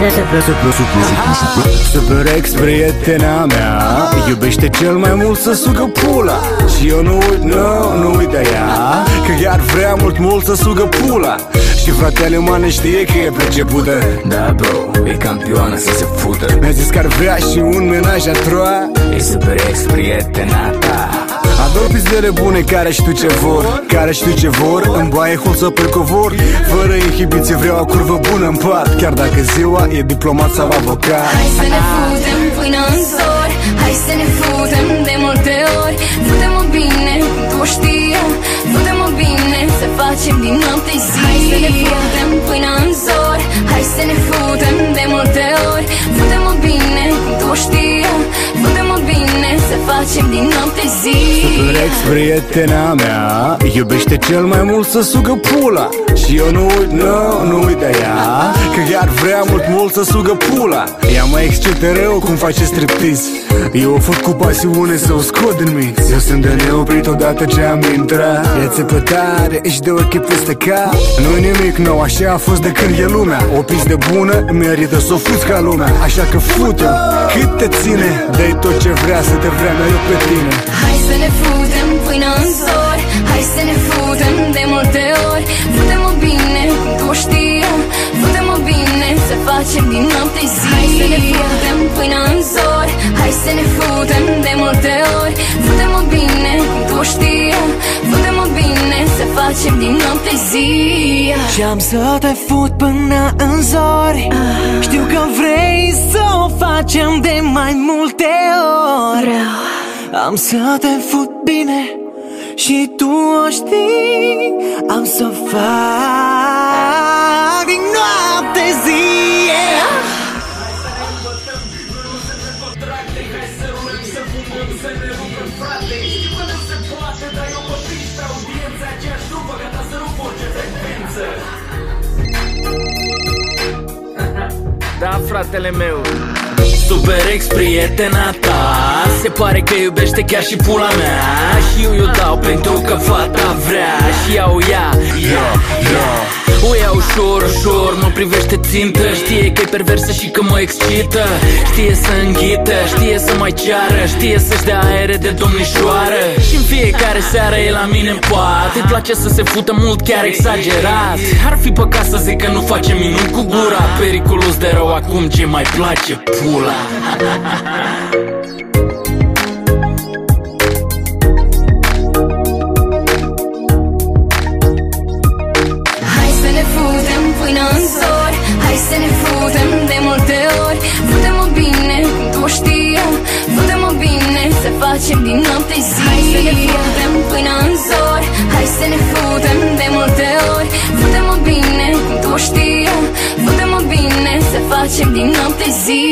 Super ex, prietena mea iubește cel mai mult să sugă pula. Și eu nu uit de ea, că chiar vrea mult să sugă pula. Și fratele mane știe că e pricepută. Da, bro, e campioană să se fută. Mi-a zis că ar vrea și un menaj a troa. E super ex, prietena ta. Ador pizdele bune care știu ce vor, în baie holță pe covor. Fără inhibiție vreau o curvă bună în pat, chiar dacă ziua e diplomat sau avocat. Hai să ne futem până în zori, hai să ne futem de multe ori. Fute-mă bine, tu știi, fute-mă bine, să facem din noapte zi. Hai să ne futem până în zori, hai să ne futem de multe ori. Fute-mă bine, tu știi, fute-mă bine, să facem din noapte zi. Super ex, prietena mea iubește cel mai mult să sugă pula. Și eu nu uit de ea, că chiar vrea mult să sugă pula. Ea mă excite rău cum face striptease. Eu o făcut cu pasiune să o scot din minți. Eu sunt de neoprit odată ce am intrat. E țepătare, ești de ochi peste cap. Nu-i nimic nou, așa a fost de când e lumea. O pistă bună merită să o fuți ca lumea. Așa că fute-o cât te ține, dă-i tot ce vrea să te vrea mereu pe tine. Hai să ne futem până în zori, hai să ne futem de multe ori. Fute-mă bine, tu știi, fute-mă bine, să facem din noapte zi. Hai să ne futem până în zori, hai să ne futem de multe ori. Fute-mă bine, tu știi, fute-mă bine, să facem din noapte zi. Și-am să te fut până în zori. Știu că vrei să o facem de mai multe ori. Am să te fut bine și tu o știi. Am să fac din noapte zi. Da, fratele meu. Super ex, prietena ta se pare că iubește chiar și pula mea. Și eu dau pentru că fata vrea. Și ea o ia. O ia ușor, mă privește țintă. Știe că e perversă și că mă excită. Știe să înghită, știe să mai ceară. Știe să-și dea aere de domnișoară. Și în fiecare seară e la mine în pat. Îi place să se fută mult, chiar exagerat. Ar fi păcat să zic că nu face minuni cu gura. Periculos de rău acum, ce mai place pula. Până în zori, hai să ne futem de multe ori. Fute-mă bine, tu știi, fute-mă bine, să facem din noapte zi. Hai să ne futem până în zori, hai să ne futem de multe ori. Fute-mă bine, tu știi, fute-mă bine, să facem din noapte zi.